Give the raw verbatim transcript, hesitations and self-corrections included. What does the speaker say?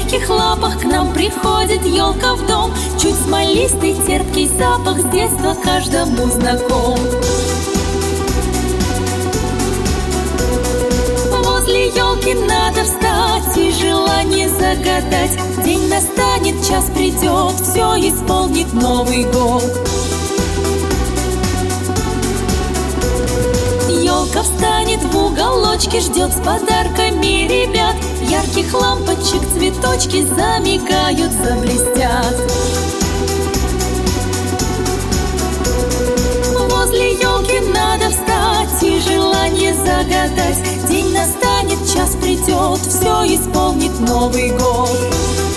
мягких лапах к нам приходит елка в дом. Чуть смолистый, терпкий запах с детства каждому знаком. Возле елки надо встать и желание загадать. День настанет, час придет, все исполнит Новый год. Елка встанет в уголочке, ждет с подарками ребят. Ярких лампочек цветочки замигают, заблестят. Возле елки надо встать и желание загадать. День настанет, час придет, все исполнит Новый год.